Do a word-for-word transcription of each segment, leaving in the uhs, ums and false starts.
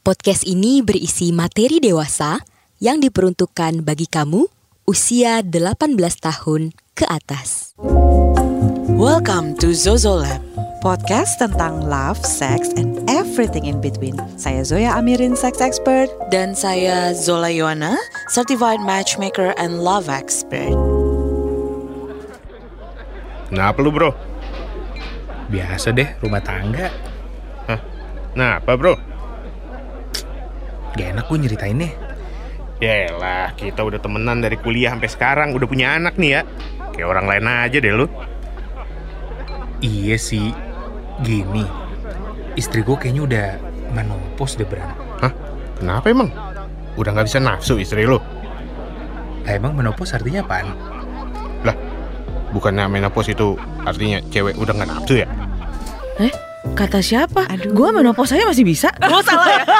Podcast ini berisi materi dewasa yang diperuntukkan bagi kamu usia delapan belas tahun ke atas. Welcome to Zozo Lab, podcast tentang love, sex, and everything in between. Saya Zoya Amirin, sex expert. Dan saya Zola Yohana, certified matchmaker and love expert. Kenapa lu bro? Biasa deh, rumah tangga. Hah? Kenapa bro? Gak enak gue nyeritainnya. Yaelah, kita udah temenan dari kuliah sampai sekarang. Udah punya anak nih ya. Kayak orang lain aja deh lu. Iya sih. Gini, istri gue kayaknya udah menopause deh, Bran. Hah? Kenapa emang? Udah gak bisa nafsu istri lu? Lah emang menopause artinya apaan? Lah, bukannya menopause itu artinya cewek udah gak nafsu ya? Eh? Kata siapa? Aduh. Gua menopause aja masih bisa. Gua salah ya?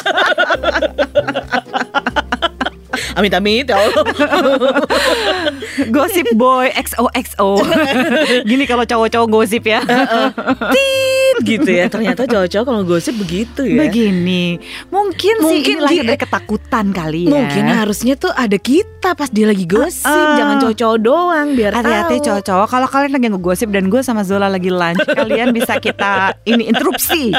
Amit-amit ya Allah. Gossip boy X O X O. Gini kalau cowok-cowok gosip ya. uh, uh. Tit gitu ya. Ternyata cowok-cowok kalau gosip begitu ya. Begini. Mungkin, mungkin sih ini lahir dari ketakutan kali ya. Mungkin harusnya tuh ada kita pas dia lagi gosip. uh, uh. Jangan cowok-cowok doang biar hati-hati tahu. Cowok-cowok. Kalau kalian lagi ngegosip dan gue sama Zola lagi lunch, kalian bisa kita ini interupsi.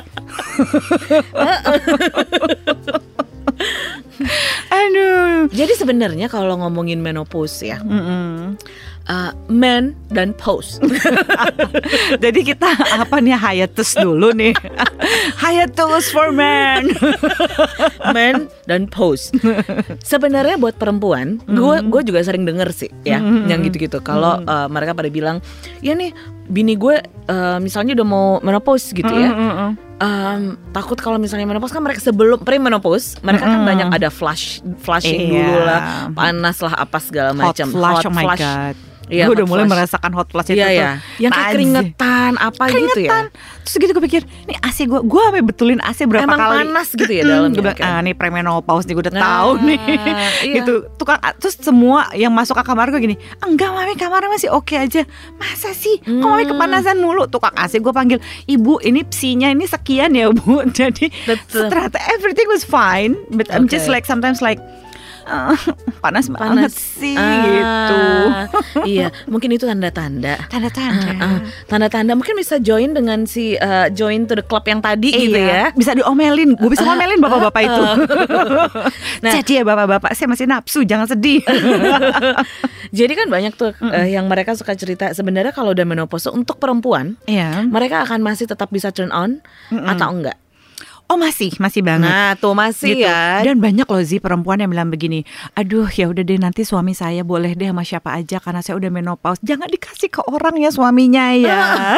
Aduh. Jadi sebenarnya kalau ngomongin menopause ya, uh, men dan pause. Jadi kita apa nih hiatus dulu nih. Hiatus for men. Men dan pause. Sebenarnya buat perempuan, gue mm. gue juga sering denger sih ya, mm. yang gitu-gitu. Kalau mm. uh, mereka pada bilang, ya nih bini gue uh, misalnya udah mau menopause gitu ya. Mm. Um, takut kalau misalnya menopause kan mereka sebelum pre-menopause mereka mm. kan banyak ada flush flushing iya. dulu lah, panas lah apa segala macam. Hot flush, hot oh my flush. God. Iya, gue udah mulai flush. merasakan hot flush itu iya, tuh iya. Yang kayak keringetan apa keringetan. gitu ya. Terus gitu gue pikir, nih A C gue, gue sampai betulin A C berapa Emang kali. Emang panas gitu ya dalamnya. Gue bilang, ah nih premenopause nih gue udah nah, tahu nih. Iya. Gitu. Tukang, terus semua yang masuk ke kamar gue gini, enggak mami kamarnya masih oke aja. Masa sih? Hmm. Kok mami kepanasan mulu? Tukang A C gue panggil, ibu ini psinya ini sekian ya bu. Jadi betul. Ternyata everything was fine. But okay. I'm just like sometimes like Uh, panas, panas banget sih ah, gitu. Iya, mungkin itu tanda-tanda. Tanda-tanda. Uh, uh, tanda-tanda mungkin bisa join dengan si uh, join to the club yang tadi iya, gitu ya. Bisa diomelin. Gue bisa ngomelin bapak-bapak uh, uh, itu. Nah, jadi ya bapak-bapak, saya masih nafsu, jangan sedih. Jadi kan banyak tuh uh, yang mereka suka cerita sebenarnya kalau udah menopause untuk perempuan, yeah. mereka akan masih tetap bisa turn on Mm-mm. atau enggak? Oh masih, masih banget. Nah tuh masih gitu. Ya. Dan banyak loh Zi perempuan yang bilang begini, aduh ya udah deh nanti suami saya boleh deh sama siapa aja karena saya udah menopause. Jangan dikasih ke orang ya suaminya ya.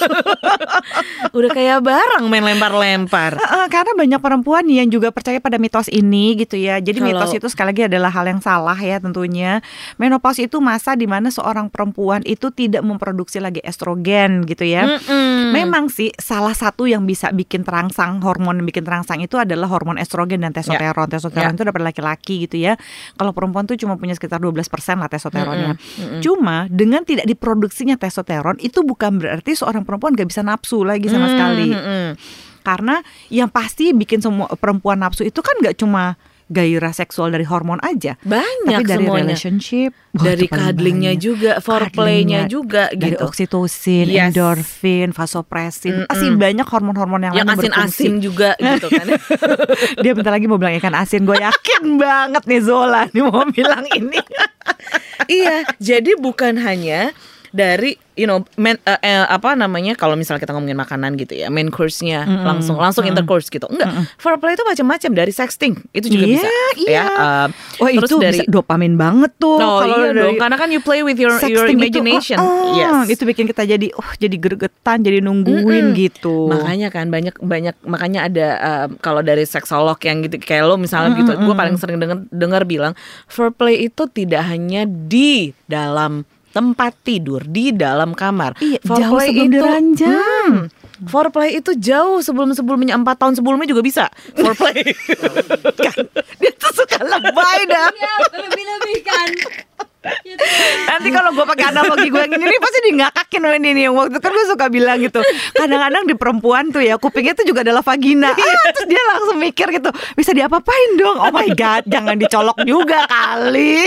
Udah kayak barang main lempar-lempar. uh, uh, Karena banyak perempuan yang juga percaya pada mitos ini gitu ya. Jadi Kalo... mitos itu sekali lagi adalah hal yang salah ya tentunya. Menopause itu masa di mana seorang perempuan itu tidak memproduksi lagi estrogen gitu ya. Mm-mm. Memang sih salah satu yang bisa bikin terangsang hormon bikin terangsang itu adalah hormon estrogen dan testosteron. Yeah. Testosteron yeah. itu dapat laki-laki gitu ya. Kalau perempuan tuh cuma punya sekitar dua belas persen lah testosteronnya. Mm-hmm. Mm-hmm. Cuma dengan tidak diproduksinya testosteron itu bukan berarti seorang perempuan gak bisa nafsu lagi sama mm-hmm. sekali. Karena yang pasti bikin semua perempuan nafsu itu kan gak cuma gairah seksual dari hormon aja, banyak tapi dari semuanya. Relationship, dari cuddlingnya juga, foreplaynya juga, dari gitu. oksitosin, yes. endorfin, vasopresin, masih banyak hormon-hormon yang, yang lain asin-asin juga, gitu kan? Dia bentar lagi mau bilang ikan asin, gue yakin banget nih Zola nih mau bilang ini. Iya, jadi bukan hanya dari you know main, uh, uh, apa namanya kalau misalnya kita ngomongin makanan gitu ya, main course-nya mm-hmm. langsung langsung mm-hmm. intercourse gitu. Enggak, mm-hmm. foreplay itu macam-macam dari sexting itu juga yeah, bisa yeah. ya. Uh, Wah terus itu dari bisa dopamin banget tuh. Oh iya dong, karena kan you play with your your imagination. Itu, oh, oh, yes. Itu bikin kita jadi oh jadi gregetan, jadi nungguin mm-hmm. gitu. Makanya kan banyak banyak makanya ada uh, kalau dari seksolog yang gitu kayak lo misalnya mm-hmm. gitu, gue paling sering dengar dengar bilang foreplay itu tidak hanya di dalam tempat tidur, di dalam kamar. Iya, jauh sebelum itu, diranjang. Hmm, foreplay itu jauh sebelum-sebelumnya, empat tahun sebelumnya juga bisa foreplay. Kan, dia tuh suka lebay dah. Iya, lebih-lebih kan. Dan Nanti kalau gue pakai analogi gue yang ini pasti di ngakakin Wendy nih. Waktu kan gue suka bilang gitu, kadang-kadang di perempuan tuh ya kupingnya tuh juga adalah vagina. Ah, terus dia langsung mikir gitu, bisa diapa-apain dong. Oh my god, jangan dicolok juga kali.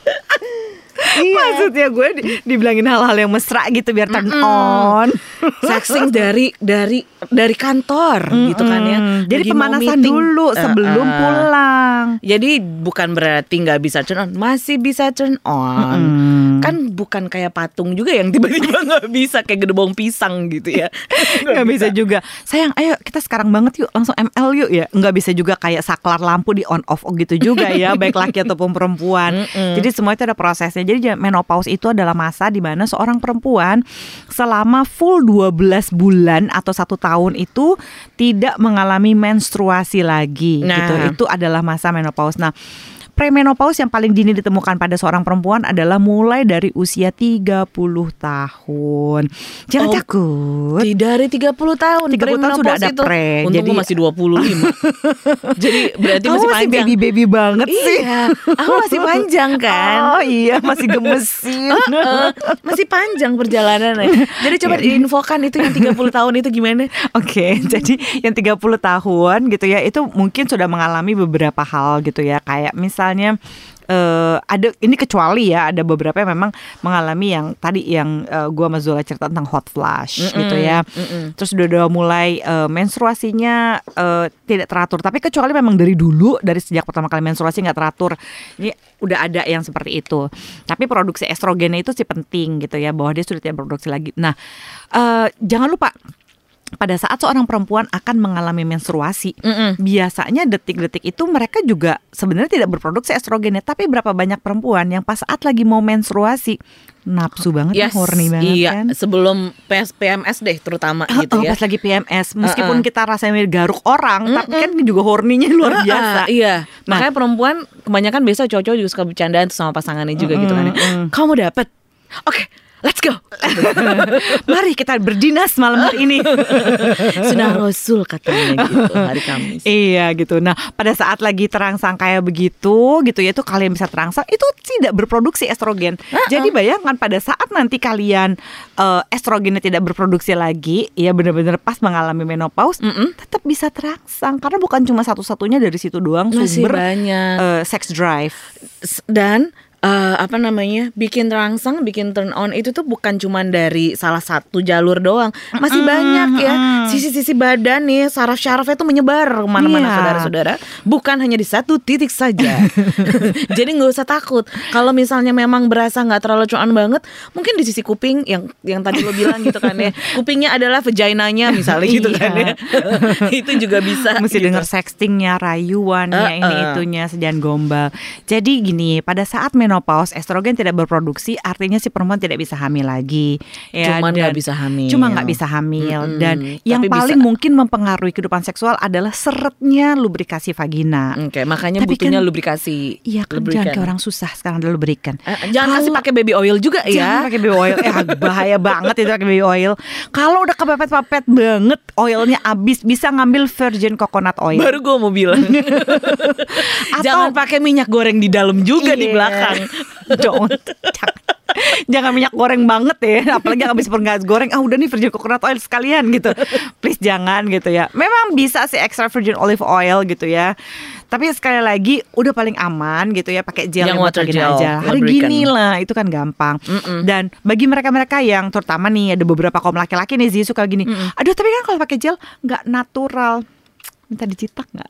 Iya. Maksudnya gue di, dibilangin hal-hal yang mesra gitu biar turn mm-mm. on. Sexting dari dari dari kantor mm-mm. gitu kan ya. Jadi lagi pemanasan dulu sebelum uh, uh. pulang. Jadi bukan berarti nggak bisa turn on, masih bisa turn on. Mm-mm. Kan bukan kayak patung juga yang tiba-tiba nggak bisa kayak gedebong pisang gitu ya. Nggak bisa. bisa juga. Sayang, ayo kita sekarang banget yuk langsung M L yuk ya. Nggak bisa juga kayak saklar lampu di on off gitu juga ya, baik laki ataupun perempuan. Mm-mm. Jadi semua itu ada prosesnya. Jadi menopause itu adalah masa di mana seorang perempuan selama full dua belas bulan atau satu tahun itu tidak mengalami menstruasi lagi. Nah. Gitu. Itu adalah masa menopause. Nah, premenopause yang paling dini ditemukan pada seorang perempuan adalah mulai dari usia tiga puluh tahun. Jangan oh, takut. Dari tiga puluh tahun. tiga puluh tahun sudah ada itu. Pre. Untung jadi masih dua puluh lima. Jadi berarti masih, masih panjang. baby-baby banget sih. Iya. Aku masih panjang kan. Oh iya, masih gemesin. uh, uh, masih panjang perjalanannya. Jadi coba diinfokan itu yang tiga puluh tahun itu gimana? Oke, okay, jadi yang tiga puluh tahun gitu ya, itu mungkin sudah mengalami beberapa hal gitu ya. Kayak misal Misalnya uh, ada ini kecuali ya ada beberapa yang memang mengalami yang tadi yang uh, gua sama Zola cerita tentang hot flash mm-mm, gitu ya. Mm-mm. Terus udah, udah mulai uh, menstruasinya uh, tidak teratur. Tapi kecuali memang dari dulu dari sejak pertama kali menstruasi nggak teratur, ini udah ada yang seperti itu. Tapi produksi estrogennya itu sih penting gitu ya, bahwa dia sudah tidak produksi lagi. Nah, uh, jangan lupa. Pada saat seorang perempuan akan mengalami menstruasi, Mm-mm. biasanya detik-detik itu mereka juga sebenarnya tidak berproduksi estrogennya. Tapi berapa banyak perempuan yang pas saat lagi mau menstruasi nafsu banget, yes, horny banget iya, kan? Sebelum P M S deh terutama uh, gitu oh, ya. Pas lagi P M S, meskipun uh-uh. kita rasanya garuk orang, Mm-mm. tapi kan juga horninya luar uh-uh, biasa. Iya, nah, makanya perempuan kebanyakan biasa cowok-cowok juga suka bercandaan sama pasangannya juga Mm-mm. gitu kan. Kamu dapet, oke. Okay. Let's go. Mari kita berdinas malam hari ini. Sudah Rasul katanya gitu hari Kamis. Iya gitu. Nah pada saat lagi terangsang kayak begitu gitu ya, itu kalian bisa terangsang itu tidak berproduksi estrogen. Uh-uh. Jadi bayangkan pada saat nanti kalian uh, estrogennya tidak berproduksi lagi, ya benar-benar pas mengalami menopause, Mm-mm. tetap bisa terangsang karena bukan cuma satu-satunya dari situ doang masih sumber banyak uh, sex drive dan Uh, apa namanya bikin terangsang, bikin turn on itu tuh bukan cuma dari salah satu jalur doang, masih mm, banyak ya mm. sisi-sisi badan nih, saraf-sarafnya tuh menyebar kemana-mana, yeah. Saudara-saudara, bukan hanya di satu titik saja. Jadi nggak usah takut kalau misalnya memang berasa nggak terlalu turn on banget, mungkin di sisi kuping yang yang tadi lo bilang gitu kan ya, kupingnya adalah vaginanya misalnya gitu kan ya. Itu juga bisa. Mesti gitu. denger sextingnya, rayuannya, uh, ini uh. itunya, sedian gombal. Jadi gini, pada saat menopause estrogen tidak berproduksi, artinya si perempuan tidak bisa hamil lagi. Ya, cuma nggak bisa hamil. Cuma nggak bisa hamil. Mm-hmm. Dan Tapi yang paling bisa. mungkin mempengaruhi kehidupan seksual adalah seretnya lubrikasi vagina. Oke, okay, makanya Tapi butuhnya kan, lubrikasi. Iya kan, jangan kayak orang susah sekarang ada lubrikan. Uh, jangan kasih pakai baby oil juga ya. Jangan pakai baby oil. Eh bahaya banget itu pakai baby oil. Kalau udah kepepet-pepet banget, oilnya habis, bisa ngambil virgin coconut oil. Baru gue mau bilang. Atau, jangan pakai minyak goreng di dalam juga, yeah. Di belakang. Jangan, jangan minyak goreng banget ya, apalagi habis pergas goreng, ah udah nih virgin coconut oil sekalian gitu. Please jangan gitu ya. Memang bisa sih extra virgin olive oil gitu ya, tapi sekali lagi udah paling aman gitu ya, pakai gel yang water gel aja. Hari gini lah itu kan gampang. Mm-mm. Dan bagi mereka-mereka yang terutama nih ada beberapa kaum laki-laki nih Zi suka gini, Mm-mm. aduh tapi kan kalau pakai gel nggak natural, minta dicitak nggak?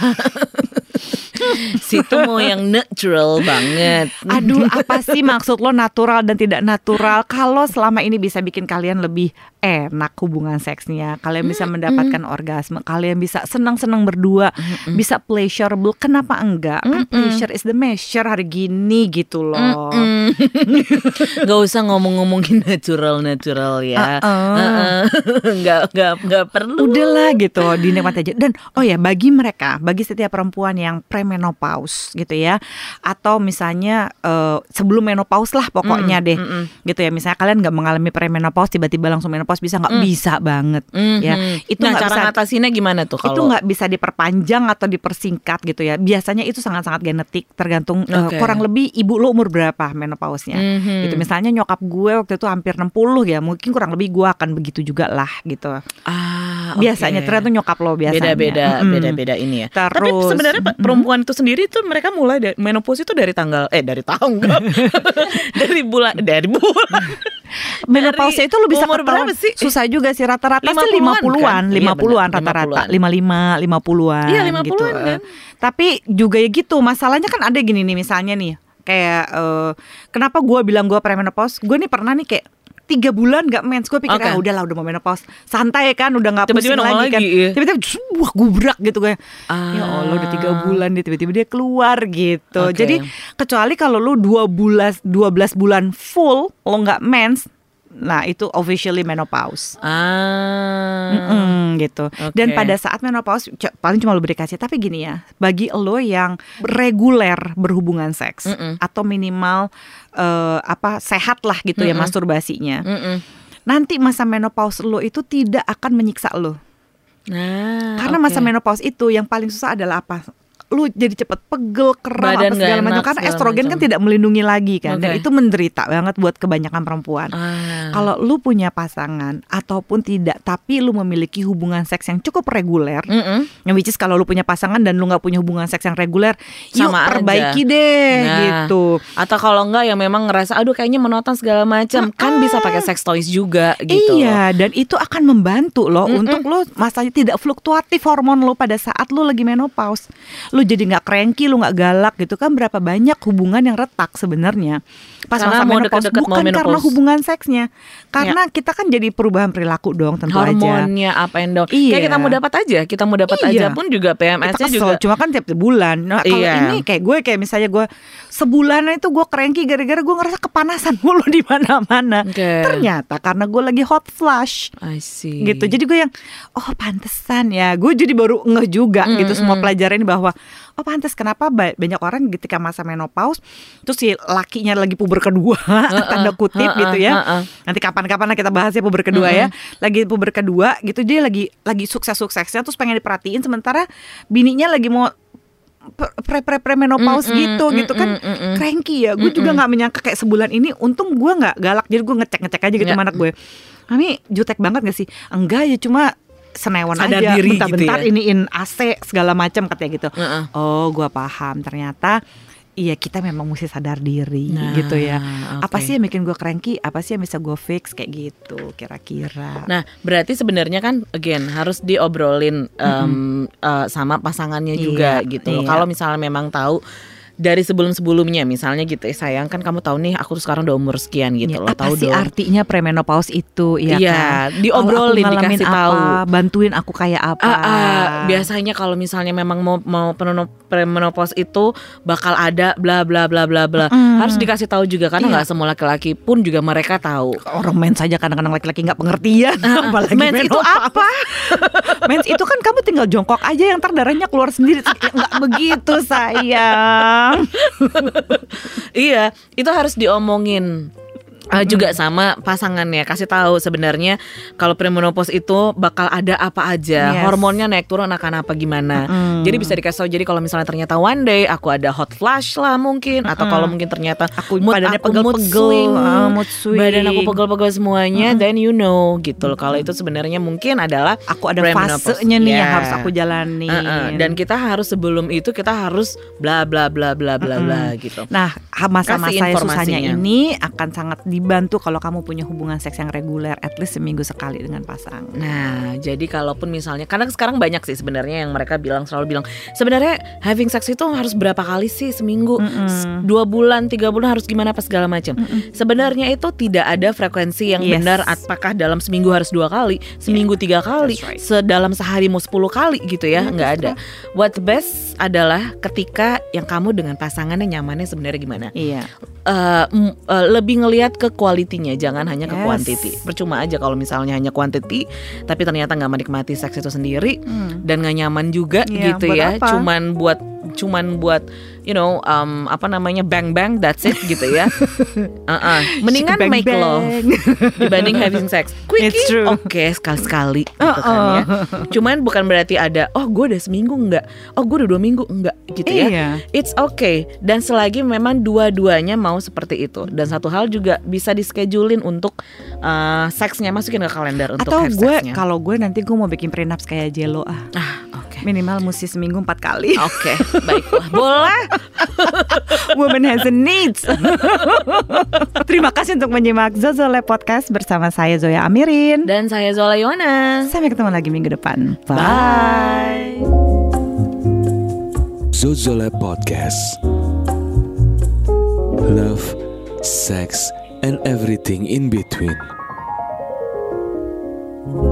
Situ mau yang natural banget. Aduh, apa sih maksud lo natural dan tidak natural? Kalau selama ini bisa bikin kalian lebih enak hubungan seksnya, kalian bisa mendapatkan mm-hmm. orgasme, kalian bisa senang-senang berdua, mm-hmm. bisa pleasurable, kenapa enggak? Mm-hmm. Kan pleasure is the measure hari gini gitu loh. Mm-hmm. Gak usah ngomong-ngomongin natural-natural ya. Uh-uh. Uh-uh. Gak, gak, gak perlu. Udahlah gitu, dinikmati aja. Dan oh ya, bagi mereka, bagi setiap perempuan yang premenopause menopause gitu ya, atau misalnya uh, sebelum menopause lah pokoknya Mm, deh, mm-mm. gitu ya. Misalnya kalian nggak mengalami premenopause tiba-tiba langsung menopause, bisa nggak? Mm. Bisa banget, Mhm. ya. Itu nah, nggak cara bisa. ngatasinnya gimana tuh kalau Itu nggak bisa diperpanjang atau dipersingkat gitu ya. Biasanya itu sangat-sangat genetik, tergantung uh, Oke. kurang lebih ibu lo umur berapa menopause-nya. Mhm. Gitu. Misalnya nyokap gue waktu itu hampir enam puluh ya, mungkin kurang lebih gue akan begitu juga lah gitu. Ah, Biasanya oke. tergantung nyokap lo biasanya. Beda-beda, Mm-mm. beda-beda ini ya. Terus, Tapi sebenarnya Pak, perempuan itu sendiri tuh mereka mulai dari menopause itu dari tanggal eh dari tanggal dari bulan dari bulan. menopause Dari itu lu bisa umur ketahuan. berapa sih? Susah juga sih, rata-rata sih lima lima puluhan puluhan, kan? lima Iya, puluhan benar, rata-rata, lima lima lima, lima puluhan Iya, lima gitu. puluhan kan? Tapi juga ya gitu, masalahnya kan ada gini nih, misalnya nih kayak eh, kenapa gue bilang gue premenopause? Gue nih pernah nih kayak tiga bulan gak mens, gue pikir Oke. ah udahlah udah mau menopause, santai kan, udah nggak Tiba-tiba pusing nongol lagi kan. lagi, iya. Tiba-tiba wah gubrak gitu kayak, Ah. ya Allah udah tiga bulan dia tiba-tiba dia keluar gitu. Oke. Jadi kecuali kalau lu dua bulan dua belas bulan full lo nggak mens, nah itu officially menopause. Ah. Mm-mm, gitu. Oke. Dan pada saat menopause c- paling cuma lubrikasi. Tapi gini ya, bagi lo yang reguler berhubungan seks Mm-mm. atau minimal eh, apa sehat lah gitu ya Mm-mm. masturbasinya, Mm-mm. nanti masa menopause lo itu tidak akan menyiksa lo. Nah, Karena oke. masa menopause itu yang paling susah adalah apa? Lu jadi cepet pegel, kram, Badan apa segala nggak macam. enak, Karena segala estrogen kan macam. tidak melindungi lagi kan. Dan Oke. itu menderita banget buat kebanyakan perempuan. Ah. Kalau lu punya pasangan ataupun tidak, tapi lu memiliki hubungan seks yang cukup reguler, Mm-mm. yang which is kalau lu punya pasangan dan lu nggak punya hubungan seks yang reguler, yuk Sama aja. perbaiki deh Nah, gitu. Atau kalau enggak yang memang ngerasa aduh kayaknya monoton segala macam, kan bisa pakai sex toys juga gitu. Iya, dan itu akan membantu loh Mm-mm. untuk lo masanya tidak fluktuatif hormon lo pada saat lo lagi menopause. Lo jadi nggak cranky, lo nggak galak gitu kan. Berapa banyak hubungan yang retak sebenarnya pas Karena masa mau menopause, deket-deket mau bukan karena menopause. hubungan seksnya, karena kita kan jadi perubahan perilaku dong tentu aja. Hormonnya up and down. Iya. Kayak kita mau dapat aja, kita mau dapat Iya. aja pun juga P M Kita S-nya kesel, juga. cuma kan tiap bulan. Nah, kalau Iya. ini kayak gue kayak misalnya gue sebulan itu gue cranky gara-gara gue ngerasa kepanasan mulu di mana-mana. Oke. Ternyata karena gue lagi hot flush. I see. Gitu. Jadi gue yang oh pantesan ya. Gue jadi baru ngeh juga Mm, gitu semua mm. pelajaran ini bahwa oh pantes kenapa ba- banyak orang ketika masa menopause terus si lakinya lagi puber kedua tanda kutip uh-uh, gitu ya. uh-uh. Nanti kapan-kapan lah kita bahas ya puber kedua ya. Lagi puber kedua gitu dia lagi lagi sukses-suksesnya terus pengen diperhatiin sementara bininya lagi mau pre pre pre menopause Mm-mm, gitu gitu kan mm-mm, mm-mm. cranky ya. Gue juga nggak menyangka kayak sebulan ini. Untung gue nggak galak jadi gue ngecek ngecek aja gitu Ya. sama anak gue. Mami jutek banget gak sih? Enggak ya cuma senewan Sadar aja. diri Bentar-bentar gitu ya. iniin A C segala macam katanya gitu. Uh-uh. Oh gue paham ternyata. Iya kita memang mesti sadar diri Nah, gitu ya. Apa oke. sih yang bikin gue cranky? Apa sih yang bisa gue fix kayak gitu kira-kira? Nah, berarti sebenarnya kan again harus diobrolin em, eh, sama pasangannya juga Iya, gitu. iya. Kalau misalnya memang tahu dari sebelum-sebelumnya misalnya gitu, eh sayang kan kamu tahu nih aku tuh sekarang udah umur sekian gitu Ya, loh, apa tahu sih dong. artinya premenopause itu? Iya Iya, kan? diobrolin, Kalau aku ngalamin dikasih apa, tahu. bantuin aku kayak apa? Ah, ah, biasanya kalau misalnya memang mau mau penono- premenopause itu bakal ada bla bla bla bla bla. Mm. Harus dikasih tahu juga karena Iya. nggak semua laki-laki pun juga mereka tahu. Orang mens saja kadang-kadang laki-laki nggak pengertian. Apalagi Mens itu menopause. apa? Mens itu kan kamu tinggal jongkok aja yang ntar darahnya keluar sendiri. Nggak begitu sayang. Iya, itu harus diomongin. Uh, juga sama pasangannya, kasih tahu sebenarnya kalau premenopause itu bakal ada apa aja, Yes. hormonnya naik turun akan apa gimana. Mm. Jadi bisa dikasih tahu. Jadi kalau misalnya ternyata one day aku ada hot flash lah mungkin, atau kalau mungkin ternyata Aku mood badannya aku mood pegel-pegel, swing, ah, mood swing. badan aku pegel-pegel semuanya, then you know gitu loh. Kalau itu sebenarnya mungkin adalah Aku ada premenopause. fasenya nih yang Yeah. harus aku jalani. Uh-uh. Dan kita harus sebelum itu kita harus bla bla bla bla bla bla gitu. Nah, masa-masa Kasih yang susahnya informasinya. ini akan sangat dibantu kalau kamu punya hubungan seks yang reguler, at least seminggu sekali dengan pasangan. Nah, jadi kalaupun misalnya, karena sekarang banyak sih sebenarnya yang mereka bilang selalu bilang sebenarnya having sex itu harus berapa kali sih seminggu, Mm-mm. S- dua bulan, tiga bulan harus gimana apa segala macam. Sebenarnya itu tidak ada frekuensi yang Yes. benar. Apakah dalam seminggu harus dua kali, seminggu tiga kali, that's right. sedalam sehari mau sepuluh kali gitu ya, nggak ada. What the best adalah ketika yang kamu dengan pasangannya nyamannya sebenarnya gimana. Iya. Uh, m- uh, lebih ngelihat ke kualitinya, jangan hanya ke Yes. quantity. Percuma aja kalau misalnya hanya quantity tapi ternyata nggak menikmati seks itu sendiri Hmm. dan nggak nyaman juga Iya, gitu buat ya. apa? Cuman buat cuman buat you know um, apa namanya bang bang that's it gitu ya. uh-uh. Mendingan Bang, make bang. love dibanding having sex. Quickie It's true. oke okay, sekali-sekali gitu Uh-uh. kan ya. Cuman bukan berarti ada oh gue udah seminggu enggak, oh gue udah dua minggu enggak gitu ya. Iya. It's okay. Dan selagi memang dua-duanya mau seperti itu. Dan satu hal juga bisa di-schedulein untuk uh, seksnya, masukin ke kalender untuk Atau have gue seksnya. kalau gue nanti gue mau bikin prenups kayak Jello ah. Ah, oke. Minimal mesti seminggu empat kali. Oke, baiklah. Boleh. Woman has a needs. Terima kasih untuk menyimak Zozole Podcast bersama saya Zoya Amirin. Dan saya Zola Yona. Sampai ketemu lagi minggu depan. Bye. Zozole Podcast. Love, sex, and everything in between.